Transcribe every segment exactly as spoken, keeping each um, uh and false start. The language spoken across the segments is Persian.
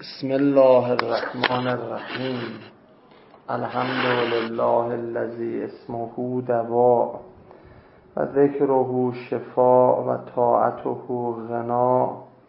بسم الله الرحمن الرحیم. الحمد لله الذی اسمه دواء و ذکره شفاء و طاعته غنا،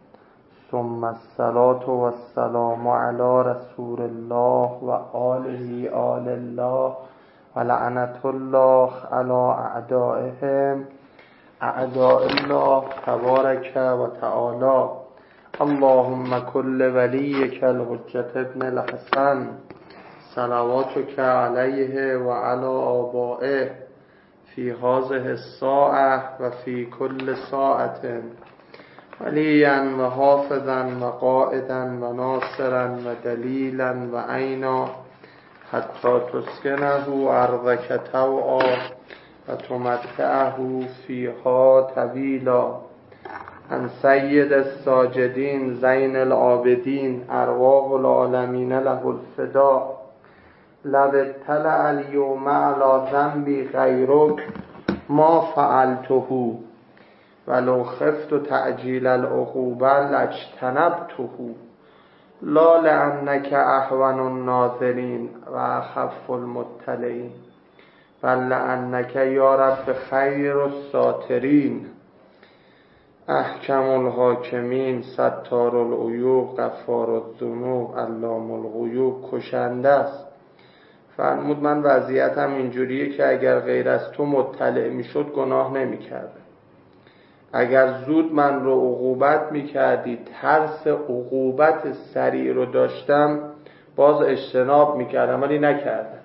ثم الصلاة و السلام علی رسول الله و آله آل الله و لعنة الله علی اعدائهم اعداء الله تبارک و تعالی. اللهم كل وليك الحجة ابن الحسن صلواتك عليه وعلى آبائه في هذه الساعة وفي كل ساعة وليا وحافظا وقائدا وناصرا ودليلا وعينا حتى تسكنه أرضك طوعا وتمتعه فيها طويلا. عن سید الساجدین زین العابدین ارواح العالمین له الفدا. لو اطلع الیوم علی ذنبی غیرک ما فعلته ولو خفت تعجیل العقوبة لاجتنبته لا لأنک اهون الناظرین و اخف المطلعین بل لأنک یا رب خیر الساترین احکم الحاکمین ستار العیوب غفار الذنوب علام الغیوب. کشنده است. فرمود من وضعیتم اینجوریه که اگر غیر از تو مطلع میشد گناه نمیکردم. اگر زود من رو عقوبت میکردی، ترس عقوبت سریع رو داشتم، باز اجتناب میکردم ولی نکردم.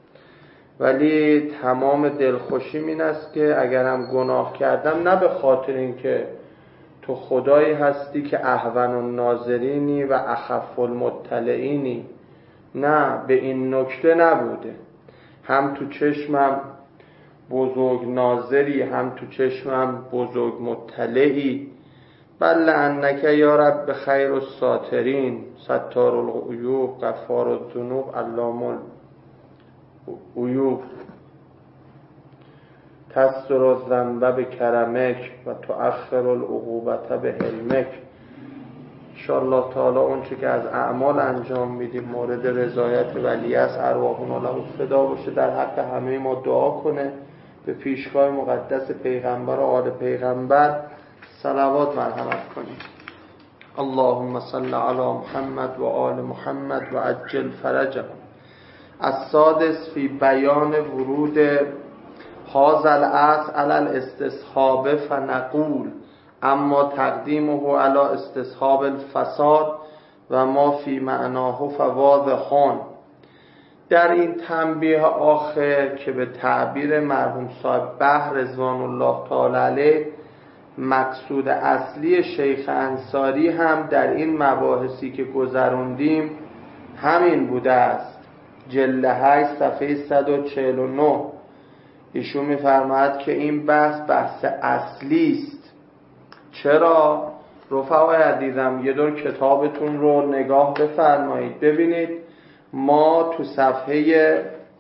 ولی تمام دلخوشیم این است که اگرم گناه کردم نه به خاطر اینکه تو خدایی هستی که اهون الناظرینی و اخف المطلعینی، نه، به این نکته نبوده. هم تو چشمم بزرگ ناظری، هم تو چشمم بزرگ مطلعی. بل لأنک یا رب خیر الساترین ستار العیوب غفار الذنوب علام الغیوب. تستر الذنب بکرمک و تؤخر العقوبة بحلمک. انشاءالله تعالی اون چه که از اعمال انجام میدیم مورد رضایت ولی است، ارواحنا له الفدا باشه. در حق همه ما دعا کنه، به پیشگاه مقدس پیغمبر و آل پیغمبر صلوات مرحمت کنیم. اللهم صل علی محمد و آل محمد و عجل فرجهم. السادس فی بیان ورود هذا الاصل على الاستصحاب فنقول اما تقدیمه على استصحاب الفساد و ما فی معناه فواضحان. در این تنبیه آخر که به تعبیر مرحوم صاحب بحر رضوان الله تعالی علیه مقصود اصلی شیخ انصاری هم در این مباحثی که گذروندیم همین بوده است. جلد هشت صفحه صد و چهل و نه ایشون می‌فرماید که این بحث بحث اصلی است. چرا؟ رفقای عزیزم یه دور کتابتون رو نگاه بفرمایید ببینید ما تو صفحه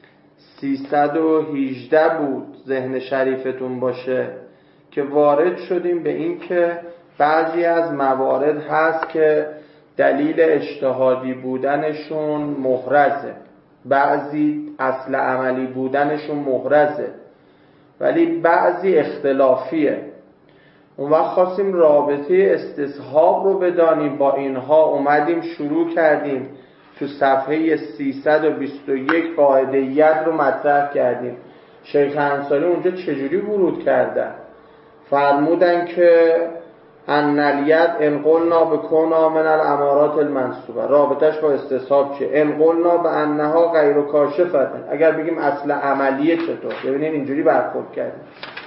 سیصد و هجده بود ذهن شریفتون باشه که وارد شدیم به این که بعضی از موارد هست که دلیل اجتهادی بودنشون محرزه، بعضی اصل عملی بودنشون محرزه، ولی بعضی اختلافیه. اون وقت خواستیم رابطه استصحاب رو بدانیم با اینها، اومدیم شروع کردیم تو صفحه سیصد و بیست و یک قاعده ید رو مطرح کردیم. شیخ انصاری اونجا چجوری ورود کردن؟ فرمودن که ان الید ان قلنا بکونا من الامارات المنصوبه، رابطش با استصحاب چیه؟ ان قلنا به انها غیر کاشفه، اگر بگیم اصل عملیه چطور؟ ببینید اینجوری برخورد کردیم.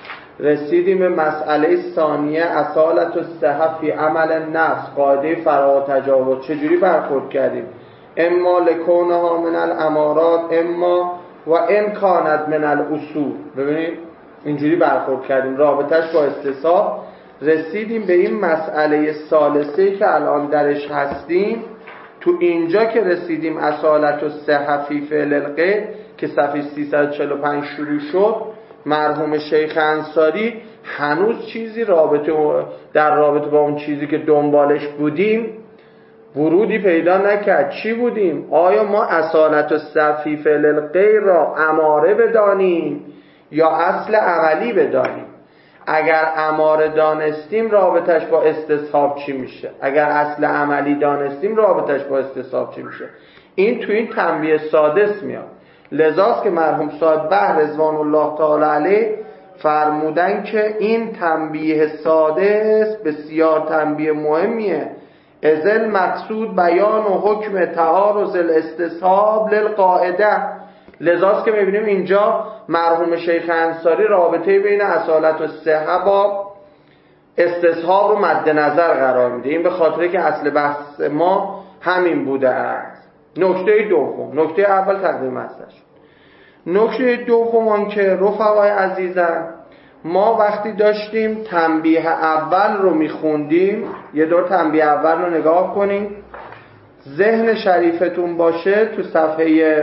رسیدیم به مسئله ثانیه اصالت الصحه فی عمل نفس، قاعده فرا تجاوز. چجوری برخورد کردیم؟ اما لکونها من الامارات اما و ان کانت من الاصول. ببینید اینجوری برخورد کردیم، رابطش با استصحاب. رسیدیم به این مسئله ثالثه که الان درش هستیم. تو اینجا که رسیدیم اصالت و صحه فی فعل الغیر که صفحه سیصد و چهل و پنج شروع شد، مرحوم شیخ انصاری هنوز چیزی رابطه در رابطه با اون چیزی که دنبالش بودیم ورودی پیدا نکرد. چی بودیم؟ آیا ما اصالت و صفی فعل الغیر را اماره بدانیم یا اصل عملی بدانیم؟ اگر اماره دانستیم رابطش با استصحاب چی میشه؟ اگر اصل عملی دانستیم رابطش با استصحاب چی میشه؟ این تو این تنبیه سادس میاد. لذاست که مرحوم صاحب بحر رضوان الله تعالی علیه فرمودن که این تنبیه سادس بسیار تنبیه مهمیه. ازل مقصود بیان و حکم تعارض الاستصحاب للقاعده. لذاست که میبینیم اینجا مرحوم شیخ انصاری رابطه بین اصالت و صحه با استصحاب رو مد نظر قرار میده. این به خاطره که اصل بحث ما همین بوده است. نکته دوم، نکته اول تقدیم ازش. نکته دوم آن که رفقای عزیزم، ما وقتی داشتیم تنبیه اول رو میخوندیم، یه دور تنبیه اول رو نگاه کنیم، ذهن شریفتون باشه تو صفحه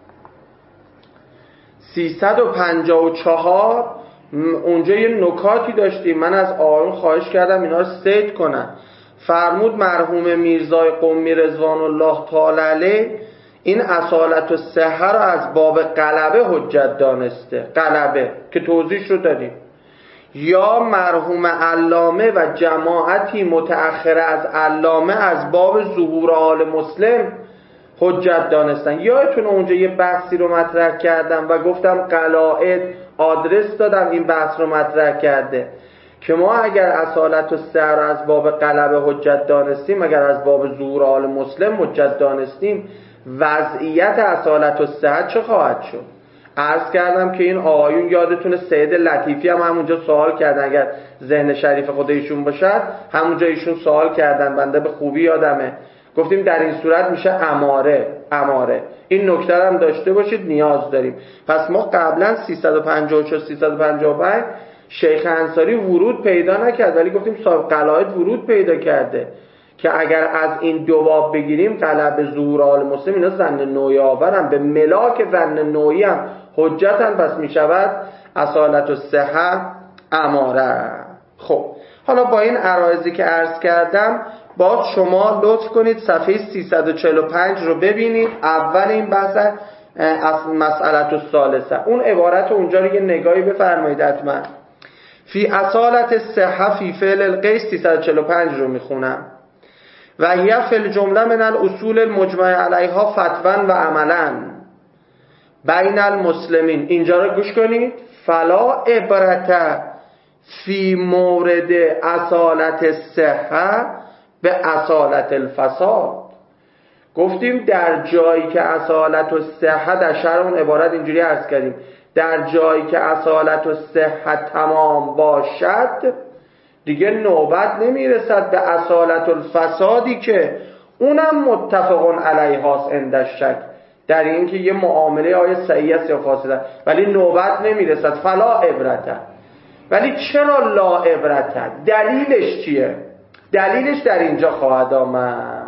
سیصد و پنجاه و چهار اونجا یه نکاتی داشتیم. من از آقایون خواهش کردم اینا رو سید کنن. فرمود مرحوم میرزای قمی رضوان الله تعالی علیه این اصالت و صحه رو از باب غلبه حجت دانسته. غلبه که توضیحش رو دادیم. یا مرحوم علامه و جماعتی متأخر از علامه از باب ظهور آل مسلم حجت دانستن. یادتونه اونجا یه بحثی رو مطرح کردم و گفتم قلاعد آدرس دادم این بحث رو مطرح کرده که ما اگر اصالت و صحه رو از باب غلبه حجت دانستیم، اگر از باب ظهور آل مسلم حجت دانستیم، وضعیت اصالت و صحه چه خواهد شد؟ عرض کردم که این آقایون یادتونه سید لطیفی هم همونجا سوال کردن، اگر ذهن شریف خود ایشون باشد همونجا ایشون سوال کردن، بنده به خوبی یادمه. گفتیم در این صورت میشه اماره. اماره این نکته هم داشته باشید، نیاز داریم. پس ما قبلا سیصد و پنجاه و چهار سیصد و پنجاه و پنج شیخ انصاری ورود پیدا نکرد، ولی گفتیم صاحب قلائد ورود پیدا کرده که اگر از این دو باب بگیریم طلب ظهور آل مسلم، اینا ظن نوعی آورن، به ملاک ظن نوعی هم حجتن، پس میشود اصالت و صحه اماره. خب حالا با این عرایضی که عرض کردم باید شما لطف کنید صفحه سیصد و چهل و پنج رو ببینید. اول این بحث از مسئلت الثالثه، اون عبارت اونجا رو یه نگاهی بفرمایید حتما. فی اصالت صحه فی فعل القیس سیصد و چهل و پنج رو میخونم. و هی فی الجمله من الاصول المجمع علیها فتوا و عملا بین المسلمین. اینجا رو گوش کنید. فلا عبرت فی مورد اصالت صحه به اصالت الفساد. گفتیم در جایی که اصالت و صحه، در شرح اون عبارت اینجوری عرض کردیم، در جایی که اصالت و صحه تمام باشد دیگه نوبت نمیرسد به اصالت الفسادی که اونم متفقون علیه هاست عند شک، در این که یه معامله آیا صحیح است یا فاسد، ولی نوبت نمیرسد. فلا عبرته. ولی چرا لا عبرته؟ دلیلش چیه؟ دلیلش در اینجا خواهد آمد.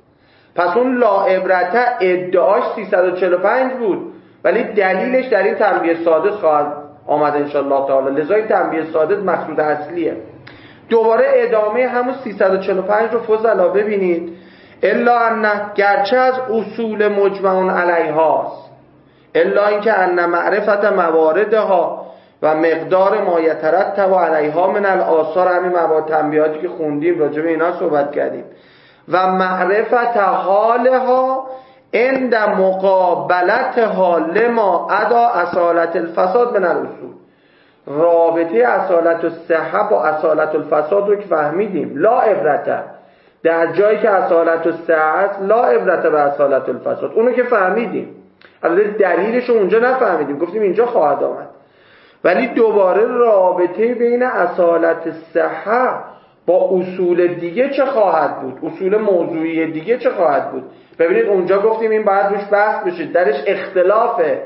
پس اون لا عبرته ادعاش سیصد و چهل و پنج بود، ولی دلیلش در این تنبیه سادس خواهد آمد انشاءالله تعالی. لذا این تنبیه سادس مقصود اصلیه. دوباره ادامه همون سیصد و چهل و پنج رو فضلا ببینید. الا ان، گرچه از اصول مجمع علیهاست، الا اینکه ان معرفت مواردها و مقدار ما یترتب علیها من الاثار، همین مواد تنبیهاتی که خوندیم راجع به اینا صحبت کردیم، و معرفت حالها عند مقابلتها لما ادا اصالت الفساد من الاصول. رابطه اصالت الصحه با اصالت الفساد رو که فهمیدیم. لا عبرته، در جایی که اصالت الصحه است لا عبرته به اصالت الفساد، اونو که فهمیدیم. البته دلیلش رو اونجا نفهمیدیم، گفتیم اینجا خواهد آمد. ولی دوباره رابطه بین اصالت الصحه با اصول دیگه چه خواهد بود؟ اصول موضوعی دیگه چه خواهد بود؟ ببینید اونجا گفتیم این باید روش بحث بشید، درش اختلافه.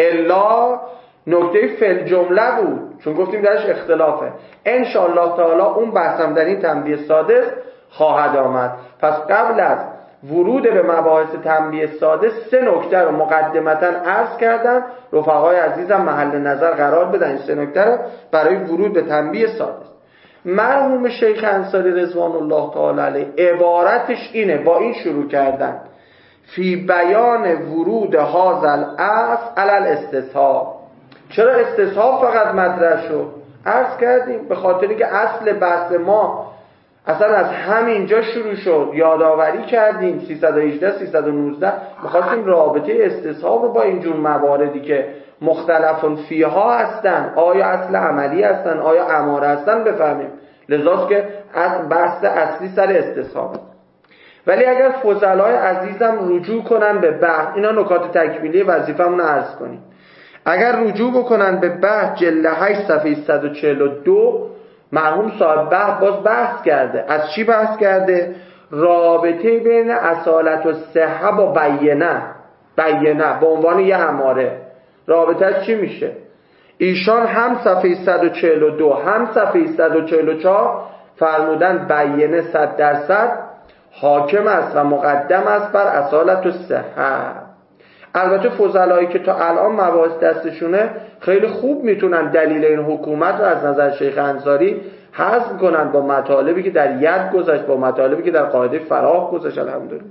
الا نکته فل جمله بود، چون گفتیم درش اختلافه. انشاءالله تعالی اون بحثم در این تنبیه سادس خواهد آمد. پس قبل از ورود به مباحث تنبیه سادس سه نکته رو مقدمتا عرض کردم. رفقای عزیزم محل نظر قرار بدن این سه نکته رو برای ورود به تنبیه سادس. مرحوم شیخ انصاری رضوان الله تعالی علیه عبارتش اینه، با این شروع کردن: فی بیان ورود هذا الاصل علی الاستصحاب. چرا استصحاب فقط مطرح شد؟ عرض کردیم به خاطر اینکه اصل بحث ما اصلا از همینجا شروع شد. یادآوری کردیم سیصد و هجده سیصد و نوزده می‌خواستیم رابطه استصحاب رو با اینجور مواردی که مختلفون فیها هستن، آیا اصل عملی هستن، آیا اماره هستن، بفهمیم. لذاست که از بحث اصلی سر استصحاب. ولی اگر فضلای عزیزم رجوع کنن به بحث، اینا نکات تکمیلی وظیفه‌مون عرض کنیم، اگر رجوع بکنن به بحث جلد هشت صفحه صد و چهل و دو، مرحوم صاحب بحث باز بحث کرده. از چی بحث کرده؟ رابطه بین اصالت و صحه با بیینه. بیینه به عنوان یه اماره، رابطه چی میشه؟ ایشان هم صفحه صد و چهل و دو هم صفحه صد و چهل و چهار فرمودن بیینه صد درصد حاکم است و مقدم است بر اصالت و صحه. البته فضلایی که تا الان مباحث دستشونه خیلی خوب میتونن دلیل این حکومت رو از نظر شیخ انصاری حذف کنن با مطالبی که در ید گذاشت، با مطالبی که در قاعده فراغ گذاشت. الحمدلله.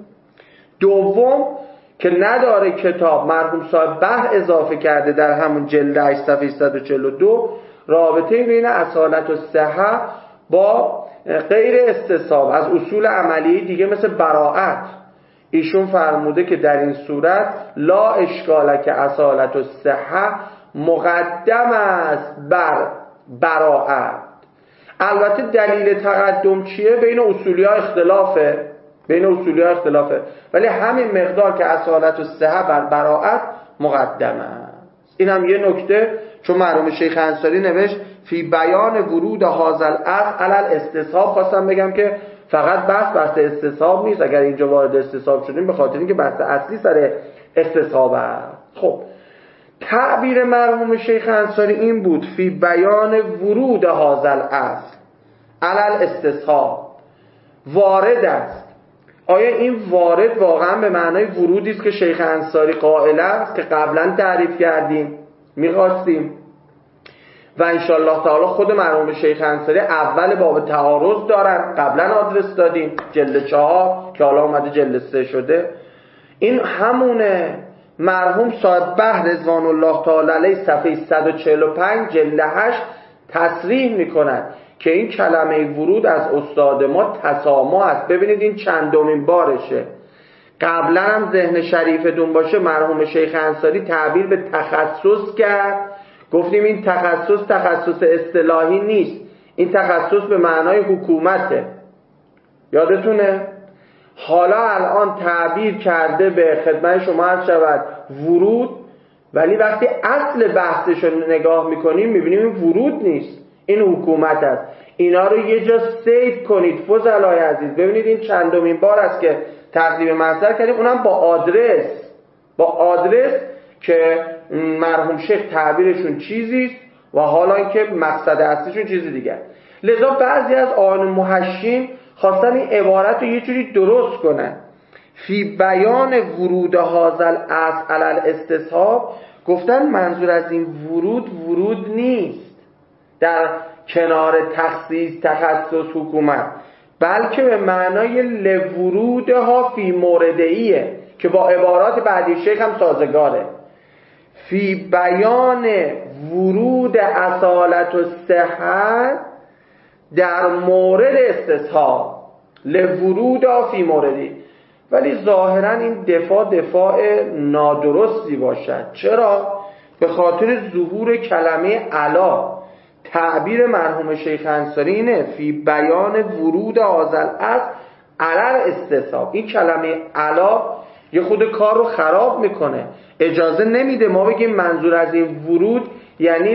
دوم که نداره کتاب، مرحوم صاحب بحث اضافه کرده در همون جلد هشت صفحه صد و چهل و دو، رابطه بین اصالت و صحه با غیر استصحاب از اصول عملی دیگه مثل براءت. ایشون فرموده که در این صورت لا اشکال که اصالت و صحه مقدم است بر براءت. البته دلیل تقدم چیه؟ بین اصولی ها اختلافه، بین اصولی ها اختلافه، ولی همین مقدار که اصالت و صحه بر براءت مقدم است. این هم یه نکته، چون مرحوم شیخ انصاری نوشت فی بیان ورود هذا الاصل علی الاستصحاب، خواستم بگم که فقط بحث بحث استصحاب نیست. اگر اینجا وارد استصحاب شدیم به خاطر اینکه بحث اصلی سر استصحاب است. خب تعبیر مرحوم شیخ انصاری این بود: فی بیان ورود هذا الاصل علی الاستصحاب. وارد است. آیا این وارد واقعا به معنای ورودی است که شیخ انصاری قائل است که قبلا تعریف کردیم؟ می‌خواستیم و انشالله تعالی خود مرحوم شیخ انصاری اول باب تعارض دارن، قبلا آدرس دادیم، جلد چهار که حالا اومده جلد سه شده. این همونه. مرحوم صاحب بحر رضوان الله تعالی علیه صفحه صد و چهل و پنج جلد هشت تصریح میکنن که این کلمه ورود از استاد ما تسامح است. ببینید این چندمین بارشه. قبلا هم ذهن شریفتون باشه مرحوم شیخ انصاری تعبیر به تخصص کرد. گفتیم این تخصص تخصص اصطلاحی نیست، این تخصص به معنای حکومته. یادتونه؟ حالا الان تعبیر کرده به خدمت شما عرض شود ورود، ولی وقتی اصل بحثش رو نگاه میکنیم میبینیم این ورود نیست، این حکومت است. اینا رو یه جا سیو کنید فضلای عزیز. ببینید این چندمین بار است که تقدیم محضر کردیم، اونم با آدرس، با آدرس که مرحوم شیخ تعبیرشون چیزیست و حالا اینکه مقصد اصلیشون چیزی دیگه. لذا بعضی از آن محشین خواستن این عبارت رو یه جوری درست کنن. فی بیان ورود هذا الاصل علی الاستصحاب، گفتن منظور از این ورود ورود نیست در کنار تخصیص تخصص حکومت، بلکه به معنای لورودها فی موردهیه که با عبارات بعدی شیخ هم سازگاره. فی بیان ورود اصالت و صحت در مورد استصحاب، لورودها فی موردی. ولی ظاهرا این دفاع دفاع نادرستی باشد. چرا؟ به خاطر ظهور کلمه علا. تعبیر مرحوم شیخ انصاری اینه: فی بیان ورود هذا الاصل علی الاستصحاب. این کلمه علا یه خود کار رو خراب میکنه، اجازه نمیده ما بگیم منظور از این ورود یعنی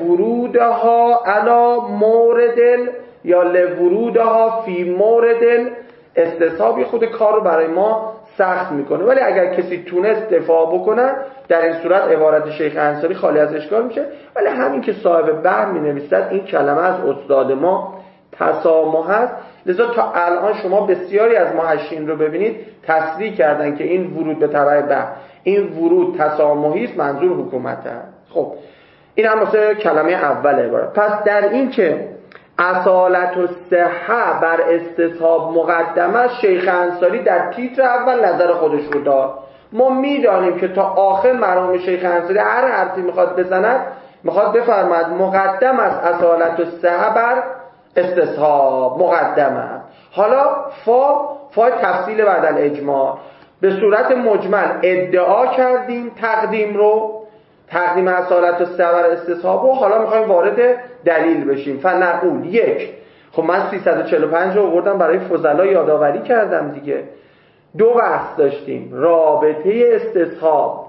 لورودها علی موردل یا لورودها فی موردل استصحاب. یه خود کار رو برای ما سخت میکنه. ولی اگر کسی تونست دفاع بکنه در این صورت عبارت شیخ انصاری خالی از اشکال میشه. ولی همین که صاحب بحر مینویسد این کلمه از استاد ما تسامح است. لذا تا الان شما بسیاری از محشین رو ببینید تصریح کردن که این ورود به تبع بحر، این ورود تسامحی است، منظور حکومت است. خب این هم مثل کلمه اول عبارت. پس در این که اصالت الصحه بر استصحاب مقدمه است، شیخ انصاری در تیتر اول نظر خودش رو داد. ما میدانیم که تا آخر مرحوم شیخ انصاری هر حرفی میخواد بزند میخواد بفرماید مقدم است اصالت الصحه بر استصحاب مقدمه. حالا فا فا تفصیل بعد الاجماع به صورت مجمل ادعا کردیم تقدیم رو، تقدیم اصالت الصحه بر استصحاب رو. حالا میخوایم وارد دلیل بشیم. فنقول یک، خب من سیصد و چهل و پنج رو آوردم برای فضلا یادآوری کردم دیگه. دو بحث داشتیم، رابطه استصحاب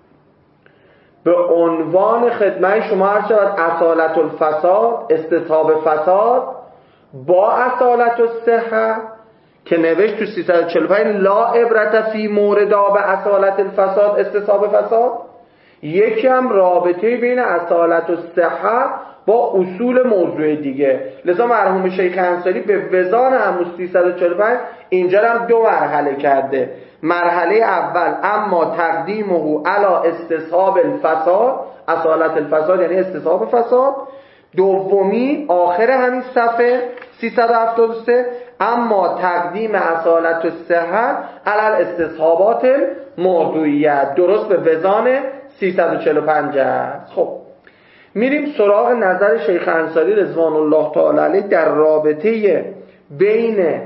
به عنوان خدمت شما هر شود اصالت الفساد، استصحاب فساد با اصالت الصحه که نوشت تو سیصد و چهل و پنج لا عبرت فی موردا به اصالت الفساد استصحاب فساد. یکی هم رابطه بین اصالت الصحه با اصول موضوع دیگه. لذا مرحوم شیخ انصاری به وزان همون سیصد و چهل و پنج اینجا هم دو مرحله کرده. مرحله اول اما تقدیمه علی استصحاب الفساد، اصالت الفساد یعنی استصحاب فساد. دومی آخر همین صفحه سیصد و هفتاد و سه اما تقدیم اصالت الصحه علی استصحابات الموضوعیت، درست به وزان سیصد و چهل و پنج است. خب میریم سراغ نظر شیخ انصاری رضوان الله تعالی علیه در رابطه بین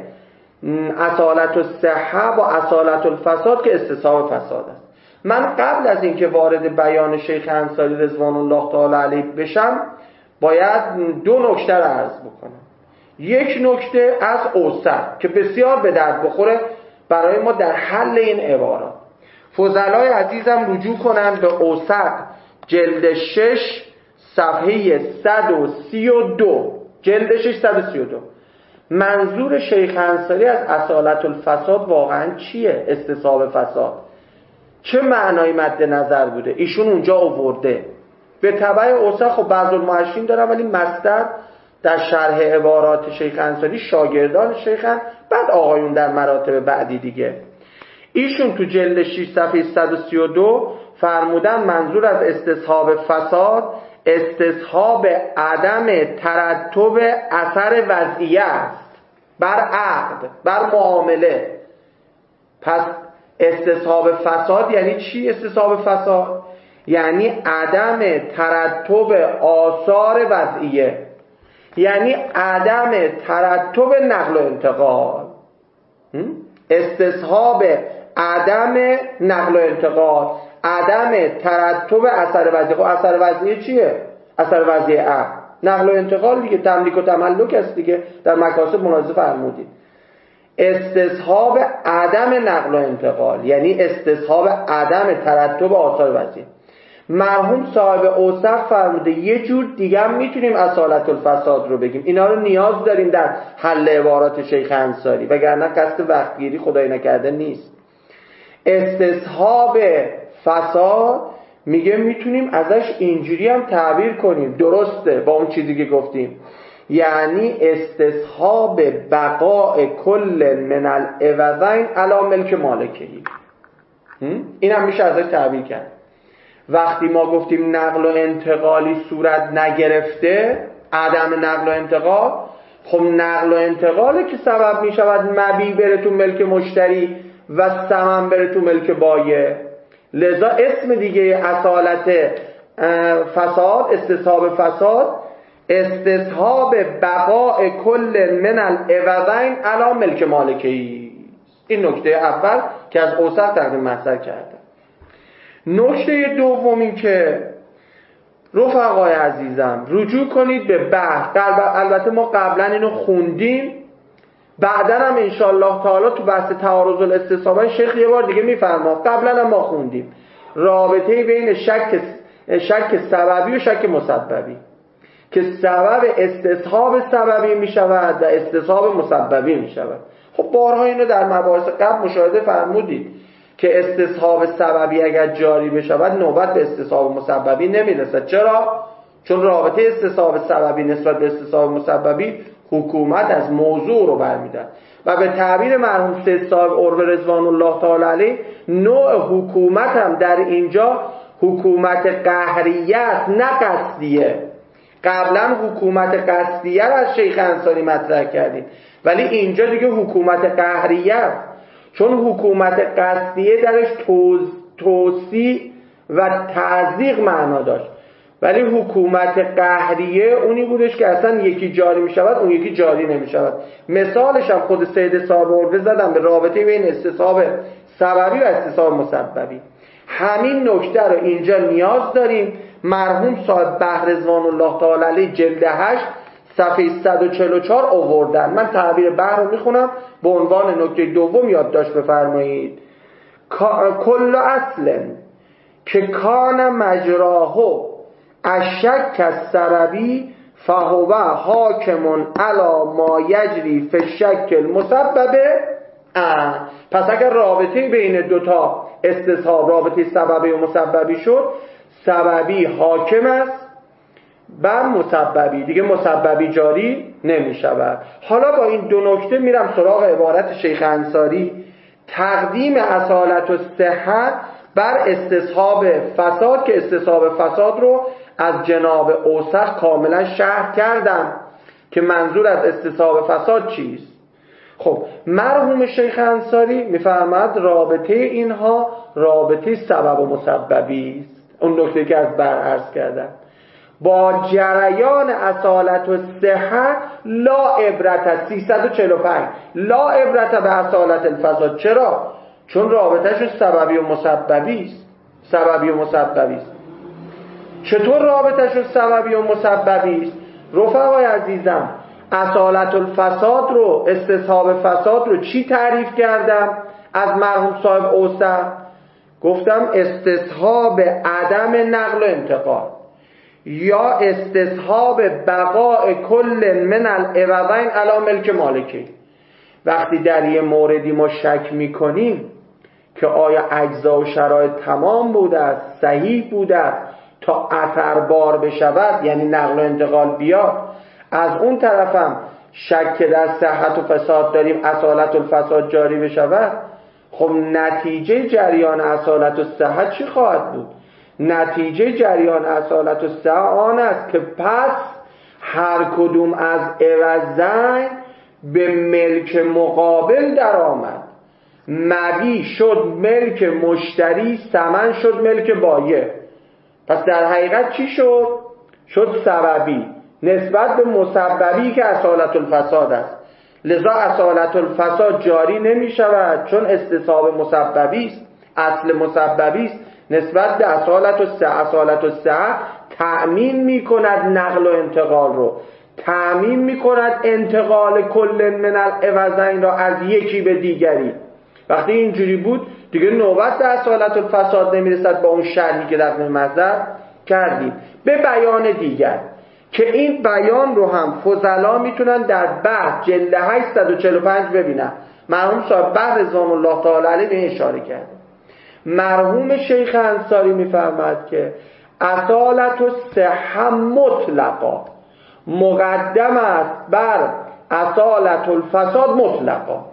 اصالت الصحه با اصالت الفساد که استصحاب فساد است. من قبل از اینکه وارد بیان شیخ انصاری رضوان الله تعالی علیه بشم باید دو نکته را عرض بکنم. یک نکته از اوسط که بسیار به درد بخوره برای ما در حل این عبارات. فضلای عزیزم رجوع کنند به اوسط جلد شش صفحه صد و سی و دو، جلد شش صد و سی و دو. منظور شیخ انصاری از اصالت الفساد واقعا چیه؟ استصحاب فساد چه معنایی مد نظر بوده؟ ایشون اونجا آورده به تبع اوسط. خب بعض المحشین دارن ولی مصدر در شرح عبارات شیخ انصاری شاگردان شیخن، بعد آقایون در مراتب بعدی دیگه. ایشون تو جلد شش صفحه صد و سی و دو فرمودن منظور از استصحاب فساد استصحاب عدم ترتب اثر وضعیه است بر عقد، بر معامله. پس استصحاب فساد یعنی چی؟ استصحاب فساد یعنی عدم ترتب آثار وضعیه، یعنی عدم ترتب نقل و انتقال. استصحاب عدم نقل و انتقال، عدم ترتب اثر وضعیه. خب اثر وضعیه چیه؟ اثر وضعیه عقد، نقل و انتقال دیگه، تملیک و تملک است دیگه، در مکاسب ملاحظه فرمودید. استصحاب عدم نقل و انتقال یعنی استصحاب عدم ترتب آثار وضعیه. مرحوم صاحب اوصف فرموده یه جور دیگه هم میتونیم اصالت الفساد رو بگیم. اینا رو نیاز داریم در حل عبارات شیخ انصاری، وگرنه قصد وقتگیری خدای نکرده نیست. استصحاب فساد میگه میتونیم ازش اینجوری هم تعبیر کنیم، درسته با اون چیزی که گفتیم، یعنی استصحاب بقاء کل من العوضین علی ملک مالکهی. این هم میشه ازش تعبیر کرد. وقتی ما گفتیم نقل و انتقالی صورت نگرفته، عدم نقل و انتقال، خب نقل و انتقاله که سبب میشود مبیع بره تو ملک مشتری و ثمن بره تو ملک بایع. لذا اسم دیگه اصالت فساد، استصحاب فساد، استصحاب بقاء کل من العوضین علی ملک مالکی. این نکته اول که از اوسط تقدیم محضر کرده. نکته دومی که رفقای عزیزم رجوع کنید به بحث. البته ما قبلا اینو خوندیم، بعدن هم انشاءالله تعالی تو بحث تعارض الاستصحاب شیخ یه بار دیگه میفرما، قبلا هم ما خوندیم رابطه بین شک شک سببی و شک مسببی که سبب استصحاب سببی میشود و استصحاب مسببی میشود. خب بارها اینو در مباحث قبل مشاهده فرمودید که استصحاب سببی اگر جاری بشود نوبت به استصحاب مسببی نمیرسد. چرا؟ چون رابطه استصحاب سببی نسبت به استصحاب مسببی حکومت از موضوع رو برمی‌دارد و به تعبیر مرحوم سید صاحب عروه رضوان الله تعالی علیه نوع حکومت هم در اینجا حکومت قهریه است نه قصدیه. قبلا حکومت قصدیه رو از شیخ انصاری مطرح کردیم، ولی اینجا دیگه حکومت قهریه است، چون حکومت قصدیه درش توز... توصیع و تضییق معنا داشت، ولی حکومت قهریه اونی بودش که اصلا یکی جاری می شود اون یکی جاری نمی شود. مثالش هم خود سید صاحب اربه زدن به رابطه بین استصحاب سببی و استصحاب مسببی. همین نکته رو اینجا نیاز داریم. مرحوم صاحب بحر رضوان الله تعالی علیه جلد هشت صفحه صد و چهل و چهار آوردن. من تعبیر بحر رو میخونم به عنوان نکته دوم یادداشت بفرمایید. کل اصل که کان مجراهو اشک السببی فهو حاکم علی ما یجری فی الشکل مسببه. پس اگر رابطه بین دوتا استصحاب رابطه سببی و مسببی شد، سببی حاکم است بر مسببی، دیگه مسببی جاری نمی شود. حالا با این دو نکته میرم سراغ عبارت شیخ انصاری. تقدیم اصالت و صحت بر استصحاب فساد، که استصحاب فساد رو از جناب اوسخ کاملا شرح کردم که منظور از استصحاب فساد چیست. خب مرحوم شیخ انصاری میفرماد رابطه اینها رابطه سبب و مسببی است. اون نکته که از بر عرض کردم با جریان اصالت و صحت لا عبرت. سیصد و چهل و پنج لا عبرت به اصالت الفساد. چرا؟ چون رابطهش سببی و مسببی است. سببی و مسببی است. چطور رابطهش سببی و مسببی است؟ رفقای عزیزم، اصالت الفساد رو، استصحاب فساد رو چی تعریف کردم از مرحوم صاحب اوسع؟ گفتم استصحاب عدم نقل و انتقال یا استصحاب بقاء کل من العوضین علی ملک مالکی. وقتی در یه موردی ما شک میکنیم که آیا اجزا و شرایط تمام بوده است، صحیح بوده است تا اثر بار بشود، یعنی نقل و انتقال بیاد، از اون طرفم شک در صحت و فساد داریم، اصالت الفساد جاری بشود، خب نتیجه جریان اصالت و صحت چی خواهد بود؟ نتیجه جریان اصالت و صحت آن است که پس هر کدوم از عوضین به ملک مقابل در آمد. مبی شد ملک مشتری، ثمن شد ملک بایع. پس در حقیقت چی شد؟ شد سببی نسبت به مسببی که اصالت الفساد است. لذا اصالت الفساد جاری نمی شود چون استصحاب مسببی است، اصل مسببی است. نسبت به اصالت الصحت، اصالت الصحت تأمین می کند نقل و انتقال رو، تأمین می کند انتقال کل من العوضین را از یکی به دیگری. وقتی اینجوری بود دیگه نوبت به اصالت الفساد نمیرسد با اون شرحی که در مصدر کردیم. به بیان دیگر که این بیان رو هم فضلا میتونن در بحث جلد هشتصد و چهل و پنج ببینن. مرحوم صاحب بحر رضوان الله تعالی علیه به اشاره کرده. مرحوم شیخ انصاری میفرماد که اصالت الصحه مطلقا مقدم است بر اصالت الفساد مطلقا.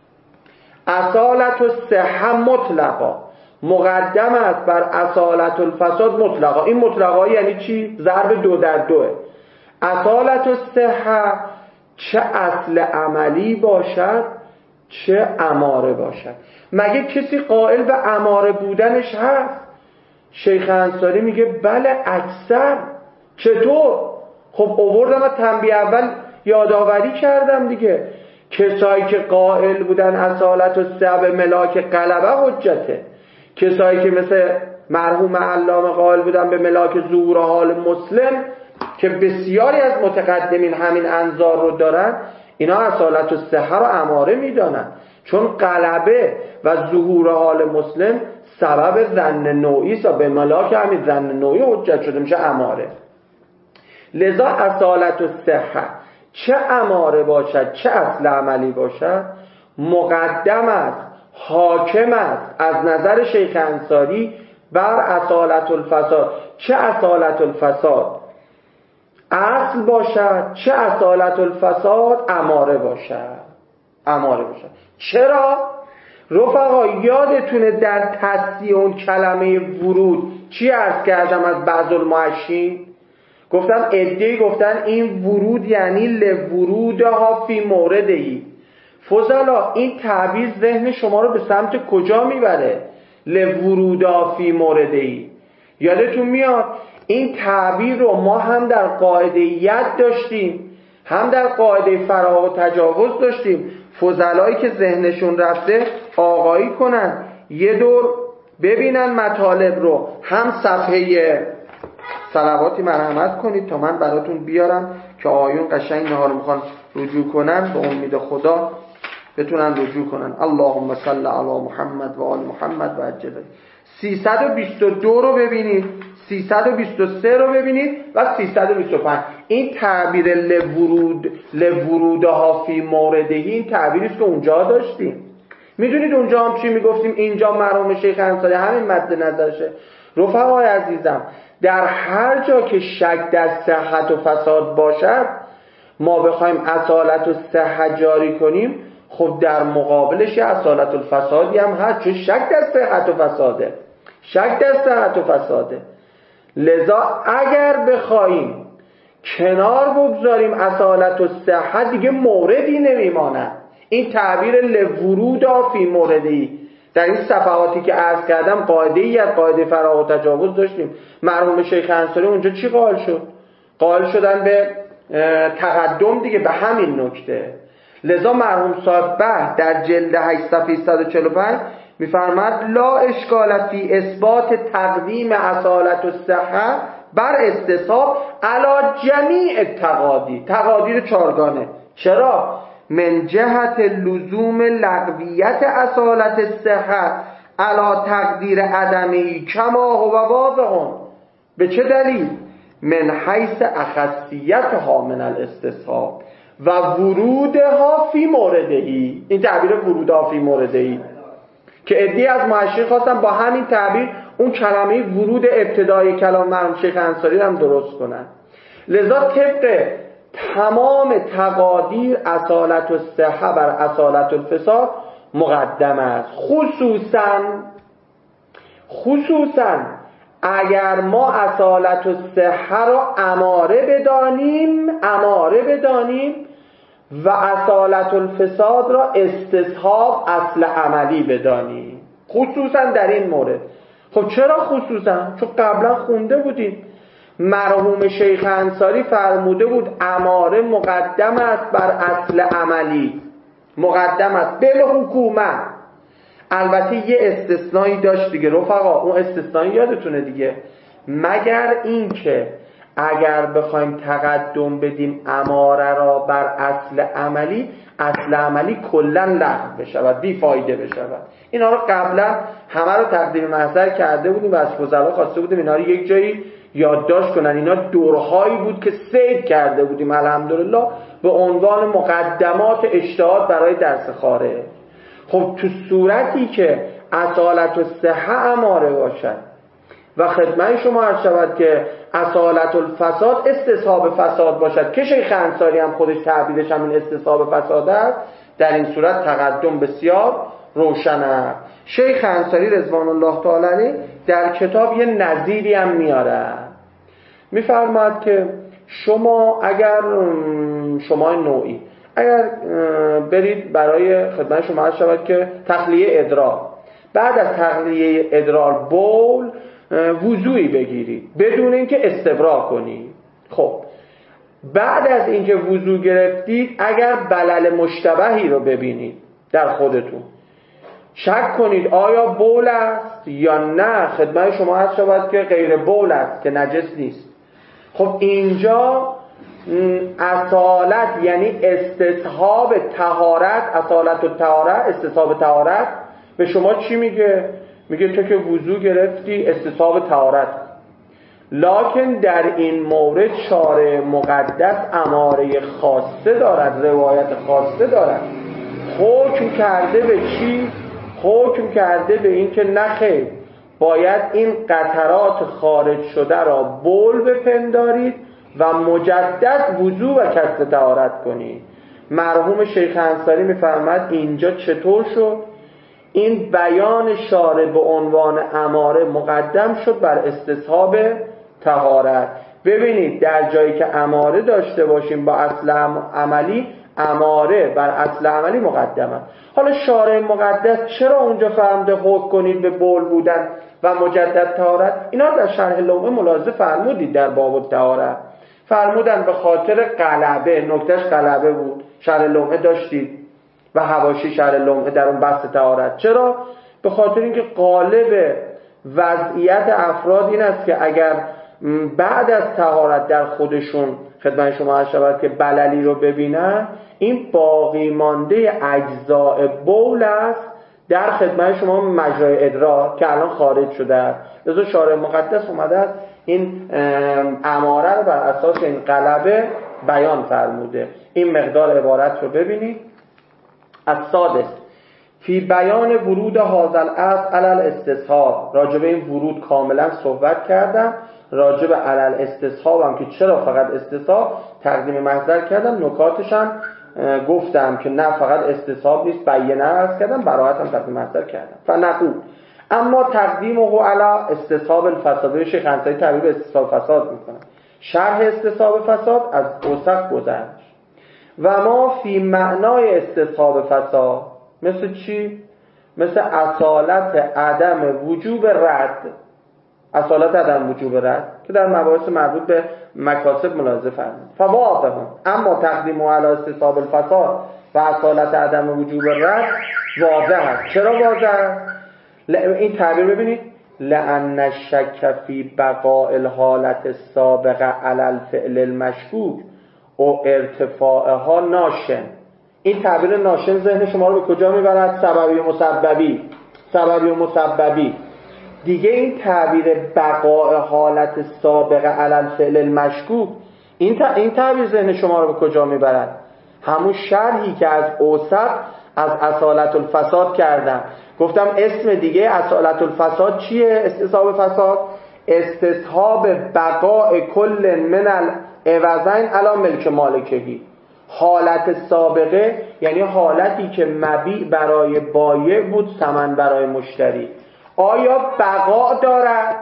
اصالت الصحه مطلقا مقدم است بر اصالت الفساد مطلقا. این مطلقا یعنی چی؟ ضرب دو در دوه. اصالت الصحه چه اصل عملی باشد چه اماره باشد. مگه کسی قائل به اماره بودنش هست؟ شیخ انصاری میگه بله اکثر. چطور؟ خب آوردم و تنبیه اول یادآوری کردم دیگه. کسایی که قائل بودن اصالت الصحه به ملاک غلبه حجته، کسایی که مثل مرحوم علامه قائل بودن به ملاک ظهور حال مسلم که بسیاری از متقدمین همین انظار رو دارن، اینا اصالت الصحه رو اماره میدانن، چون غلبه و ظهور حال مسلم سبب ظن نوعی است و به ملاک همین ظن نوعی حجت شده میشه اماره. لذا اصالت الصحه چه اماره باشد چه اصل عملی باشد مقدم است، حاکم است از نظر شیخ انصاری بر اصالت الفساد. چه اصالت الفساد اصل باشد چه اصالت الفساد اماره باشد. اماره باشد. چرا؟ رفقا یادتونه در تصدیع اون کلمه ورود چی عرض کردم از بعض المعشین؟ گفتم عده‌ای گفتن این ورود یعنی لورودها فی موردهی. فضلا این تعبیر ذهن شما رو به سمت کجا میبره؟ لورودها فی موردهی. یادتون میاد این تعبیر رو ما هم در قاعده ید داشتیم، هم در قاعده فرا و تجاوز داشتیم. فضلایی که ذهنشون رفته آقایی کنن، یه دور ببینن مطالب رو، هم صفحه صلواتی مرحمت کنید تا من براتون بیارم که آیون قشنگ نهار میخوان رجوع کنن، به امید خدا بتونن رجوع کنن. اللهم صل علی محمد و آل محمد و عجل. سیصد و بیست و دو رو ببینید، سیصد و بیست و سه رو ببینید و سیصد و بیست و پنج. این تعبیر لورود لورودها فی موردهی این تعبیری است که اونجا داشتیم. میدونید اونجا هم چی میگفتیم؟ اینجا مرحوم شیخ انصاری همین مد نظرشه. رفقای عزیزم، در هر جا که شک در صحت و فساد باشد ما بخوایم اصالت و صحت جاری کنیم، خب در مقابلش اصالت الفسادی هم هست، چون شک در صحت و فساده، شک در صحت و فساده. لذا اگر بخوایم کنار بگذاریم اصالت و صحت، دیگه موردی نمیماند. این تعبیر لورودها فی موردی در این صفحاتی که عرض کردم قاعده ای از قاعده فرا و تجاوز داشتیم. مرحوم شیخ انصاری اونجا چی قائل شد؟ قائل شدن به تقدم دیگه، به همین نکته. لذا مرحوم صاحب بحث در جلد هشت صفحه صد و چهل و پنج میفرماد لا اشکال فی اثبات تقدیم اصالت و صحت بر استصحاب علی جمیع تقادیر. تقادیر چارگانه. چرا؟ من جهت لزوم لغویت اصالت الصحت علی تقدیر عدمی کما هو واضح. به چه دلیل؟ من حیث اخصیتها من الاستصحاب و ورودها فی موردهی. این تعبیر ورودها فی موردهی که عده‌ای از محشرین خواستن با همین تعبیر اون کلمه ورود ابتدای کلام مرحوم شیخ انصاری هم درست کنن. لذا طبق تمام تقادیر اصالت الصحه بر اصالت الفساد مقدم است. خصوصا خصوصا اگر ما اصالت الصحه را اماره بدانیم اماره بدانیم و اصالت الفساد را استصحاب اصل عملی بدانیم، خصوصا در این مورد. خب چرا خصوصا؟ چون قبلا خونده بودیم مرحوم شیخ انصاری فرموده بود اماره مقدم است بر اصل عملی، مقدم است بل حکومت. البته یه استثنایی داشت دیگه رفقا، اون استثنایی یادتونه دیگه، مگر این که اگر بخوایم تقدم بدیم اماره را بر اصل عملی، اصل عملی کلا لغو بشود، بی فایده بشود. اینا رو قبلا همه رو تقدیم محضر کرده بودیم و از فضلا خواسته بودیم اینا رو یک جایی یادداشت کنن. اینا دورهایی بود که سید کرده بودیم الحمدلله به عنوان مقدمات اجتهاد برای درس خارج. خب تو صورتی که اصالت الصحه اماره باشد و خدمت شما عرض شود که اصالت الفساد استصحاب فساد باشد که شیخ انصاری هم خودش تعبیرش هم این استصحاب فساد است، در این صورت تقدم بسیار روشن است. شیخ انصاری رضوان الله تعالی علیه در کتاب یه نظیری هم میاره، میفرماد که شما اگر شما نوعی اگر برید برای خدمت شما عرض شود که تخلیه ادرار، بعد از تخلیه ادرار بول وضوعی بگیرید بدون اینکه استبرا کنید. خب بعد از اینکه وضو گرفتید اگر بلل مشتبهی رو ببینید در خودتون، شک کنید آیا بول است یا نه، خدمت شما عرض شود که غیر بول است که نجس نیست. خب اینجا اصالت یعنی استصحاب طهارت، اصالت و طهارت، استصحاب طهارت به شما چی میگه؟ میگه تو که وضو گرفتی استصحاب طهارت، لکن در این مورد شارع مقدس اماره خاصه دارد، روایت خاصه دارد. حکم کرده به چی؟ حکم کرده به این که نخیر، باید این قطرات خارج شده را بول بپندارید و مجدد وضو و کسب طهارت کنید. مرحوم شیخ انصاری میفرماد اینجا چطور شد؟ این بیان شارع به عنوان اماره مقدم شد بر استصحاب طهارت، ببینید در جایی که اماره داشته باشیم با اصل عملی، اماره بر اصل عملی مقدمه. حالا شارع مقدس چرا اونجا فرموده حکم کنید به بول بودن و مجدد طهارت؟ اینا در شرح لمعه ملاحظه فرمودید در باب الطهارت، فرمودن به خاطر غلبه، نکتهش غلبه بود، شرح لمعه داشتید و حواشی شرح لمعه در اون بحث طهارت. چرا؟ به خاطر اینکه غالب وضعیت افراد این است که اگر بعد از طهارت در خودشون خدمت شما عرض شود که بللی رو ببینن، این باقی مانده اجزاء بول است در خدمت شما مجرای ادرار که الان خارج شده است. لذا شارع مقدس اومده است این اماره رو بر اساس این غلبه بیان فرموده. این مقدار عبارت رو ببینید. السادس فی بیان ورود هذا الاصل علی الاستصحاب، راجع به این ورود کاملا صحبت کردم، راجع به علی الاستصحاب هم که چرا فقط استصحاب تقدیم محضر کردم، نکاتش هم گفتم که نه فقط استصحاب نیست، بیانه عرض کردم، براحت هم تقدیم محضر کردم. فنقول اما تقدیمه علی استصحاب الفساد، شیخ انصاری تعبیر به استصحاب فساد میکنه. شرح استصحاب فساد از اوسق گذشت. و ما فی معنای استصحاب فساد مثل چی؟ مثل اصالت عدم وجوب رد، اصالت عدم وجوب رد که در مباحث مربوط به مکاسب ملاحظه فرمود. فواضح اما تقدیم علی استصحاب الفساد و اصالت عدم وجوب رد واضح است. چرا واضح است؟ این تعبیر ببینید، لأن الشک فی بقاء الحالت السابقه علی الفعل المشکوک او ارتفاعها ناشن. این تعبیر ناشن ذهن شما رو به کجا میبرد؟ سببی و مسببی، سببی و مسببی. دیگه این تعبیر بقاء حالت سابقه علی الفعل المشکوک، این این تعبیر ذهن شما رو به کجا میبرد؟ همون شرحی که از اوسط از اصالت الفساد کردم. گفتم اسم دیگه اصالت الفساد چیه؟ استصحاب فساد استصحاب بقاء کل من العوضین علی ملک مالکهی. حالت سابقه یعنی حالتی که مبیع برای بایع بود، ثمن برای مشتری. آیا بقا دارد؟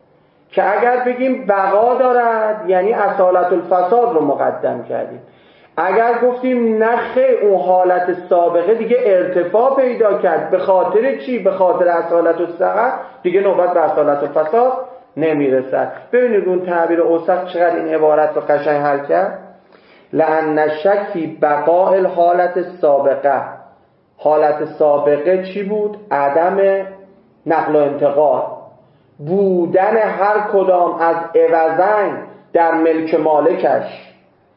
که اگر بگیم بقا دارد یعنی اصالت الفساد رو مقدم کردیم. اگر گفتیم نخه اون حالت سابقه دیگه ارتفاع پیدا کرد، به خاطر چی؟ به خاطر اصالت الصحت، دیگه نوبت به اصالت الفساد نمیرسد. ببینید اون تعبیر اوسط چقدر این عبارت رو قشنگ حل کرد. لأن الشک فی بقاء الحالت السابقه، حالت سابقه چی بود؟ عدم نقل و انتقال، بودن هر کدام از عوضین در ملک مالکش.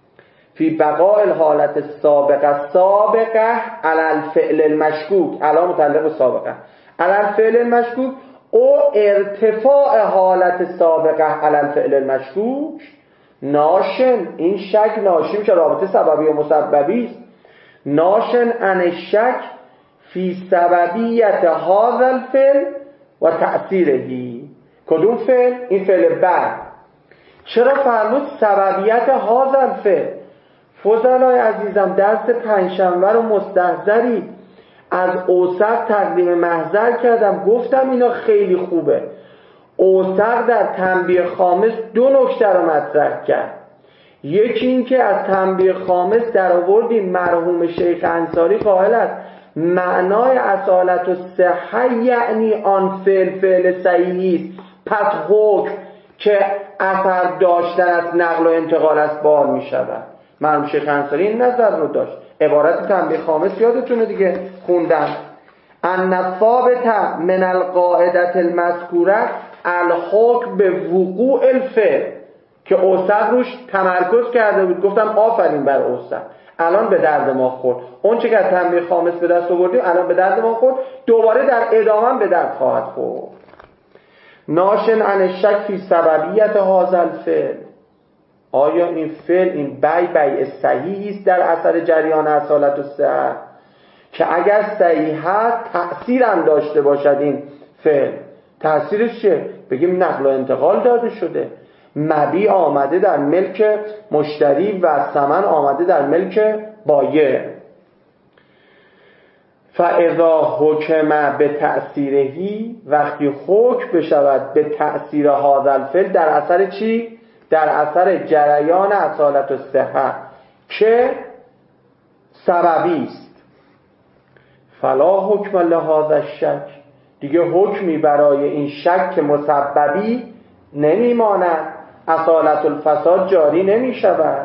فی بقاء الحالت السابقه، سابقه علی الفعل المشکوک، الان متعلق به سابقه علی الفعل المشکوک او ارتفاع حالت سابقه علی الفعل المشکوک ناشن. این شک ناشی میشه، رابطه سببی و مسببی است. ناشن عن شک فی سببیت هذا الفعل و تأثیرهی. کدوم فعل؟ این فعل بعد. چرا فرمود سببیت هذا الفعل؟ فضلای عزیزم درس پنجشنبه رو مستحضرید، از اوسط تقدیم محضر کردم، گفتم اینا خیلی خوبه. اوسط در تنبیه خامس دو نکته رو مطرح کرد. یکی این که از تنبیه خامس در آوردیم مرحوم شیخ انصاری قائل است معنای اصالت و صحه یعنی آن فعل فعل صحیحی است، پس حکم که اثر داشتن از نقل و انتقال است بار می شود. مرحوم شیخ انصاری این نظر رو داشت. عبارت تنبیه خامس یادتونه دیگه خوندم. ان ثابت من القاعده المذکوره الحکم به وقوع الفعل، که اوسط روش تمرکز کرده بود. گفتم آفرین بر اوسط، الان به درد ما خورد. اون چه که از تنبیه خامس به دست آوردیم الان به درد ما خورد، دوباره در ادامه به درد خواهد خورد. ناشن عن الشک فی سببیت هذا الفعل، آیا این فعل این بیع بیع صحیحی است در اثر جریان اصالت و صحت، که اگر صحیح است تأثیر هم داشته باشد. این فعل تأثیرش چه؟ بگیم نقل و انتقال داده شده، مبیع آمده در ملک مشتری و ثمن آمده در ملک بایع. فاذا حکم به تأثیرهی، وقتی حکم بشود به تأثیر هذا الفعل در اثر چی؟ در اثر جریان اصالت الصحه که سببی است. فلا حکم لهذا الشک، دیگه حکمی برای این شک مسببی نمیماند، اصالت الفساد جاری نمی شود.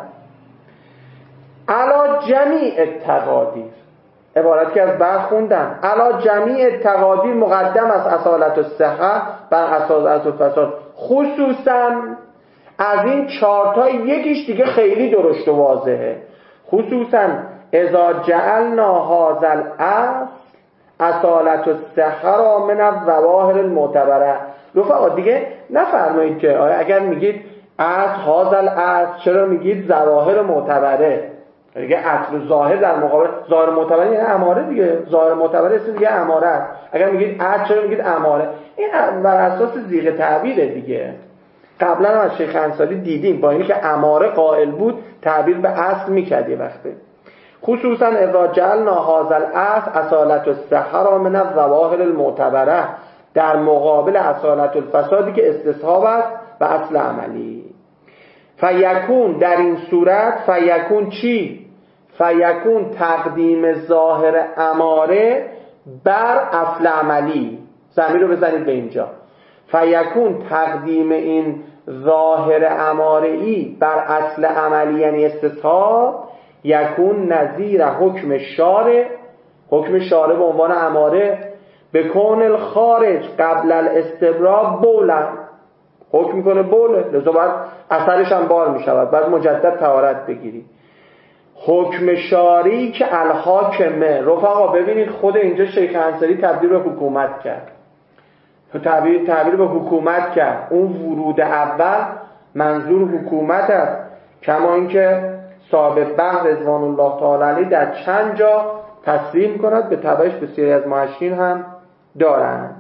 علا جمیع التقادیر، عبارت که از برخوندن، علا جمیع التقادیر مقدم از اصالت الصحه بر اصالت الفساد، خصوصا از این چهارتا یکیش دیگه خیلی درشت و واضحه. خصوصا اذا جعلنا هذا الاصل اصالت الصحه را من الظواهر المعتبره. رفقا دیگه نفرمایید که آیا اگر میگید اصل هذا الاصل چرا میگید ظواهر معتبره؟ دیگه اصل و ظاهر در مقابل ظاهر معتبره یعنی اماره دیگه، ظاهر معتبره است دیگه اماره است. اگر میگید اصل چرا میگید اماره؟ این بر اساس صیغه تعبیره دیگه. قبلا هم از شیخ انصاری دیدیم با اینکه که اماره قائل بود تعبیر به اصل میکرد یه وقته. خصوصا اذا جعلنا هذا الاصل اصالت الصحه را من الظواهر المعتبره، در مقابل اصالت الفسادی که استصحاب است و اصل عملی. فیکون در این صورت فیکون چی؟ فیکون تقدیم ظاهر اماره بر اصل عملی. ضمیر رو بزنید به اینجا. فیکون تقدیم این ظاهر اماره‌ای بر اصل عملی یعنی استصحاب، یکون نظیر حکم شارع، حکم شارع به عنوان اماره، به کون الخارج قبل الاستبراء بولا، حکم میکنه بوله، لذا باید اثرش هم بار میشود، باید مجدد طهارت بگیری. حکم شارعی که الحاکمه. رفقا ببینید خود اینجا شیخ انصاری تبدیل به حکومت کرد، تعبیر تعبیر به حکومت کرد. اون ورود اول منظور حکومت است، کما اینکه صاحب بحر رضوان الله تعالی علیه در چند جا تصریح کند، به تبعش بسیاری از محشین هم دارند.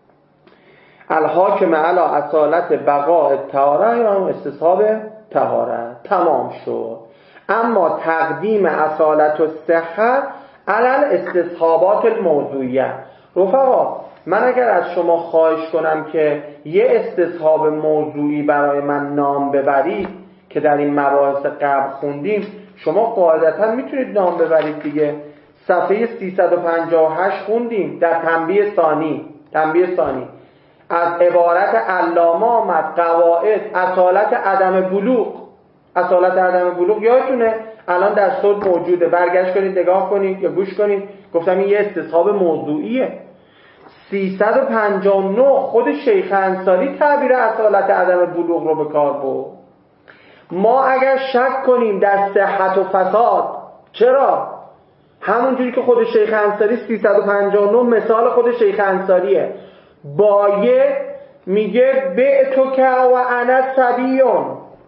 الحاکم علی اصالت بقاء الطهاره یا استصحاب طهارت تمام شد. اما تقدیم اصالت الصحه علی الاستصحابات الموضوعیه. رفقا من اگر از شما خواهش کنم که یه استصحاب موضوعی برای من نام ببرید که در این مباحث قبل خوندیم، شما قاعدتا میتونید نام ببرید دیگه. صفحه سیصد و پنجاه و هشت خوندیم در تنبیه ثانی، تنبیه ثانی از عبارت علامه آمد قواعد اصالت عدم بلوغ. اصالت عدم بلوغ یادتونه الان در صوت موجوده، برگشت کنید نگاه کنید یا گوش کنید. گفتم این یه استصحاب موضوعیه. سیصد و پنجاه و نه خود شیخ انصاری تعبیر اصالت عدم بلوغ رو به کار برد. ما اگر شک کنیم در صحت و فساد، چرا؟ همونجوری که خود شیخ انصاری سیصد و پنجاه و نه مثال خود شیخ انصاریه. بایه میگه بعتک و انا صبیون،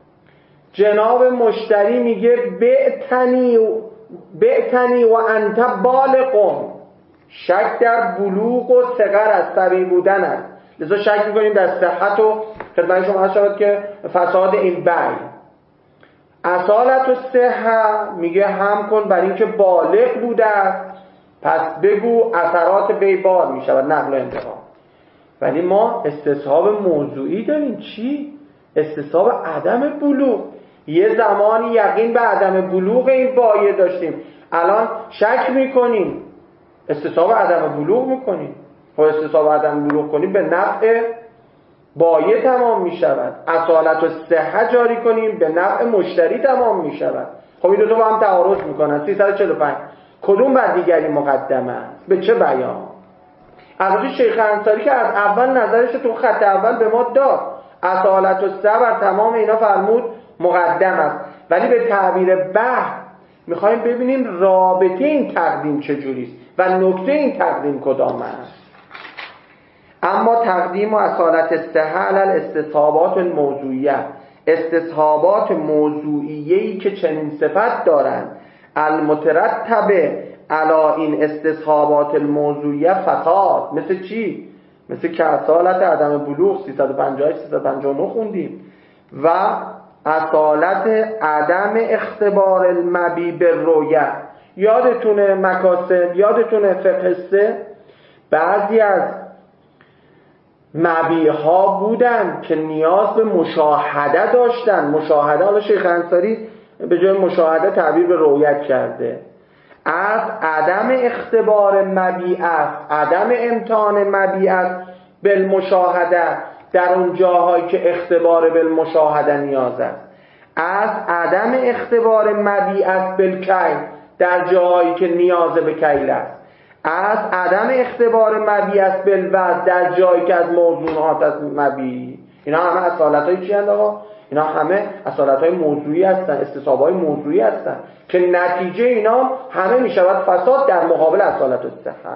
جناب مشتری میگه بعتنی بعتنی و انت بالغ. شک در بلوغ و صغر از صبی بودن است، لذا شک میکنیم در صحت و خدمت شما هست شود که فساد این بیع. اصالت و صحه میگه هم کن بر این که بالغ بوده است، پس بگو اثرات بی بار میشود، نقل و انتقال. ولی ما استصحاب موضوعی داریم. چی؟ استصحاب عدم بلوغ. یه زمانی یقین به عدم بلوغ این بایه داشتیم، الان شک میکنیم، استصحاب عدم بلوغ میکنیم. خب استصحاب عدم بلوغ کنیم به نفع بایه تمام میشود. اصالت و صحه جاری کنیم به نفع مشتری تمام میشود. خب این دو تا با هم تعارض میکنن. سیصد و چهل و پنج کدوم بر دیگری مقدمه است؟ به چه بیان؟ البته شیخ انصاری که از اول نظرش تو خط اول به ما داد، اصالت و صحه بر تمام اینا فرمود مقدم است، ولی به تعبیر بحث میخوایم ببینیم رابطه این تقدیم چجوریست و نکته این تقدیم کدام است. اما تقدیم و اصالت الصحه علی الاستصحابات الموضوعیه، استصحابات موضوعیه‌ای که چنین صفت دارند، المترتبه علی این استصحابات الموضوعیه فساد. مثل چی؟ مثل که اصالت عدم بلوغ سیصد و پنجاه و هشت سیصد و پنجاه و نه خوندیم و اصالت عدم اختبار المبی بالرؤیه. یادتونه مکاسب، یادتونه فقه سه، بعضی از مبیها بودن که نیاز به مشاهده داشتن. مشاهده، حالا شیخ انصاری به جای مشاهده تعبیر به رؤیت کرده. از عدم اختبار مبیعت، عدم امتحان مبیعت بالمشاهده در اون جاهایی که اختبار بالمشاهده نیاز است، از عدم اختبار مبیعت بالکیل در جاهایی که نیاز به کیل است، از عدم اختبار مبیعت بالوزن در جایی که از موضوعات از مبیع. اینا همه اصالت‌های چی هستند آقا؟ اینا همه اصالت‌های موضوعی هستند، استصحاب‌های موضوعی هستند که نتیجه اینا همه میشود فساد در مقابل اصالت الصحه.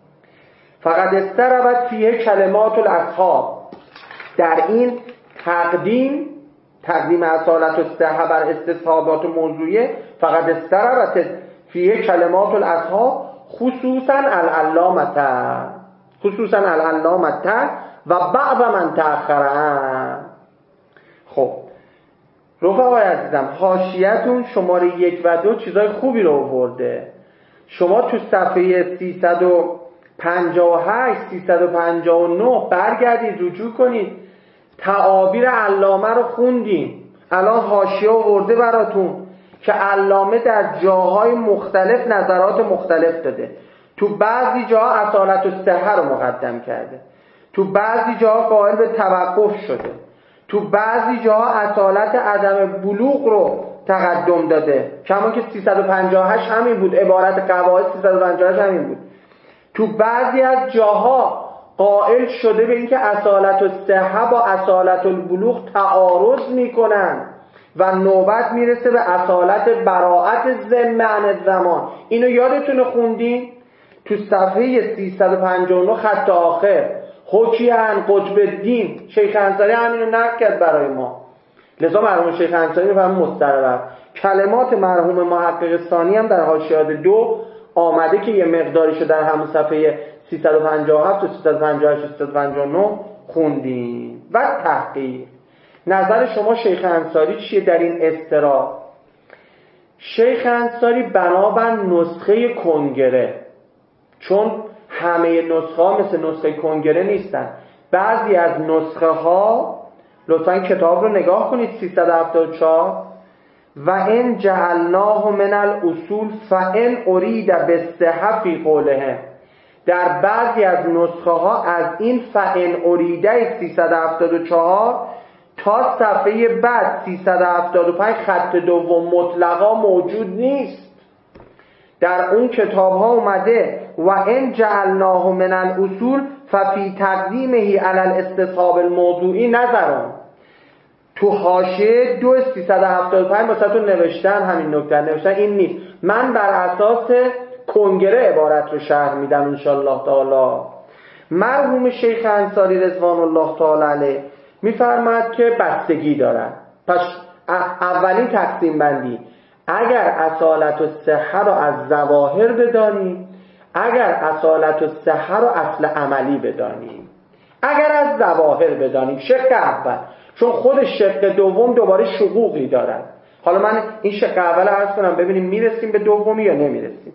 فقط استربت فیه کلمات الاصحاب، در این تقدیم تقدیم اصالت الصحه بر استصحابات موضوعی، فقط استربت فیه کلمات الاصحاب خصوصا العلامه خصوصا العلامه و بعض من تأخرن. خب رفقای عزیزم، حاشیه‌تون شماره یک و دو چیزای خوبی رو آورده. شما تو صفحه سیصد و پنجاه و هشت سیصد و پنجاه و نه برگردید رجوع کنید، تعابیر علامه رو خوندیم. الان حاشیه آورده براتون که علامه در جاهای مختلف نظرات مختلف داده. تو بعضی جاها اصالت الصحه رو مقدم کرده، تو بعضی جاها قائل به توقف شده، تو بعضی جاها اصالت عدم بلوغ رو تقدم داده، کما که سیصد و پنجاه و هشت همین بود، عبارت قواعد سیصد و پنجاه و هشت همین بود. تو بعضی از جاها قائل شده به اینکه اصالت الصحه با اصالت البلوغ تعارض میکنن و نوبت میرسه به اصالت براءت ذمه زمان. اینو یادتونه خوندین تو صفحه سیصد و پنجاه و نه خط آخر، حکی عن قطب الدین. شیخ انصاری همینو نقل کرد برای ما، لذا مرحوم شیخ انصاری میفهم مسترب. کلمات مرحوم محقق ثانی هم در حاشیه دو آمده که یه مقداریشو در همون صفحه سیصد و پنجاه و هفت و سیصد و پنجاه و هشت و سیصد و پنجاه و نه خوندیم. و تحقیق نظر شما شیخ انصاری چیه در این اضطراب؟ شیخ انصاری بنابر نسخه کنگره، چون همه نسخه ها مثل نسخه کنگره نیستن، بعضی از نسخه ها، لطفا کتاب رو نگاه کنید سیصد و هفتاد و چهار، و ان جعلناه من الاصول فان ارید بالصحه فی قوله، در بعضی از نسخه ها از این فان اریده سیصد و هفتاد و چهار تا صفحه بعد سیصد و هفتاد و پنج خط دوم مطلقا موجود نیست. در اون کتاب ها اومده و ان جعلناه من الاصول ففی تقدیمه علی الاستصحاب الموضوعی نظران. تو حاشیه دو سیصد و هفتاد و پنج واسهتون نوشتن همین نکته، نوشتن این نیست، من بر اساس کنگره عبارت رو شرح میدم انشالله تعالی. مرحوم شیخ انصاری رضوان الله تعالی علیه میفرماد که بستگی دارد. پس اولین تقسیم بندی، اگر اصالت الصحه رو از ظواهر بدانیم، اگر اصالت الصحه رو اصل عملی بدانیم. اگر از ظواهر بدانیم شق اول، چون خود شق دوم دوباره شقوقی دارد. حالا من این شق اول عرض کنم ببینیم میرسیم به دومی یا نمیرسیم.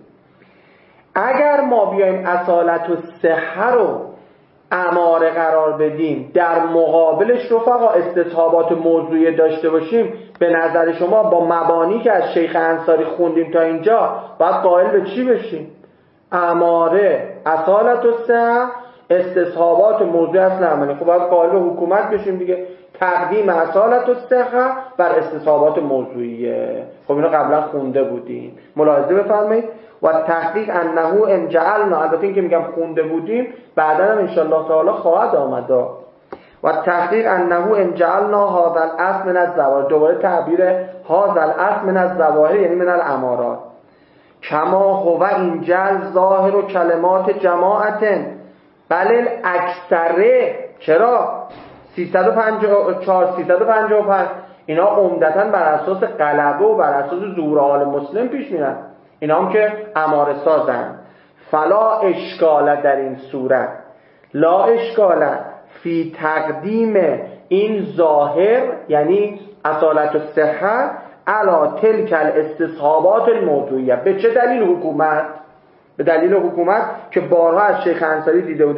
اگر ما بیایم اصالت الصحه رو اماره قرار بدیم، در مقابلش رفقا استصحابات موضوعی داشته باشیم، به نظر شما با مبانی که از شیخ انصاری خوندیم تا اینجا باید قائل به چی بشیم؟ اماره اصالت الصحه، استصحابات موضوعی اصل عملی. خب باید قائل به حکومت بشیم دیگه، تقدیم اصالت الصحه بر استصحابات موضوعیه. خب اینو قبلا خونده بودیم، ملاحظه بفرمایید. و تحقیق انه ان جعلنا، البته این که میگم خونده بودیم بعدا هم انشالله تعالی خواهد آمد. و تحقیق انه ان جعلنا هذا الاصل من الظواهر، دوباره تعبیر هذا الاصل من الظواهر یعنی من الامارات، کما هو این جل ظاهر و کلمات جماعت بل اکثره. چرا؟ سیصد و پنجاه و چهار سیصد و پنجاه و پنج اینا عمدتاً بر اساس غلبه و بر اساس ظهور حال مسلم پیش میرن، اینا هم که اماره سازن. فلا اشکال در این صورت، لا اشکال فی تقدیم این ظاهر یعنی اصالت الصحه علی تلک الاستصحابات الموضوعیه. به چه دلیل حکومت؟ به دلیل حکومت که بارها از شیخ انصاری دیده بودیم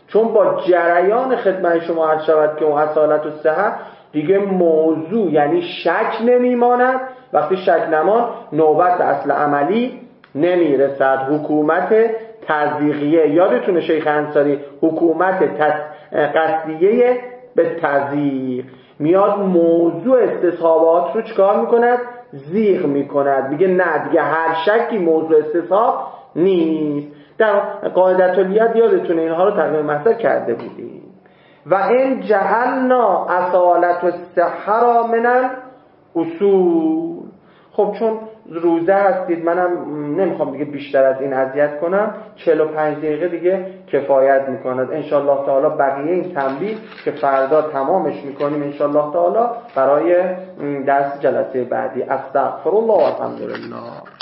چون با جریان خدمت شما عرض شود که اون اصالت و صحت دیگه موضوع یعنی شک نمیماند. وقتی شک نمان نوبت به اصل عملی نمیرسد. حکومت تزییقیه، یادتونه شیخ انصاری حکومت قصدیه به تزییق میاد موضوع استصحابات رو چکار میکند؟ زیغ میکند. میگه نه دیگه هر شکی موضوع استصحاب نیست. در قاعدة الید یادتونه اینها رو تقریبا مثل کرده بودیم. و این جعلنا اصالت الصحه را من اصول. خب چون روزه هستید منم نمیخوام دیگه بیشتر از این اذیت کنم، چهل و پنج دقیقه دیگه کفایت میکند. انشالله تعالی بقیه این تنبیه که فردا تمامش میکنیم انشالله تعالی برای درس جلسه بعدی. استغفر الله و الحمدلله.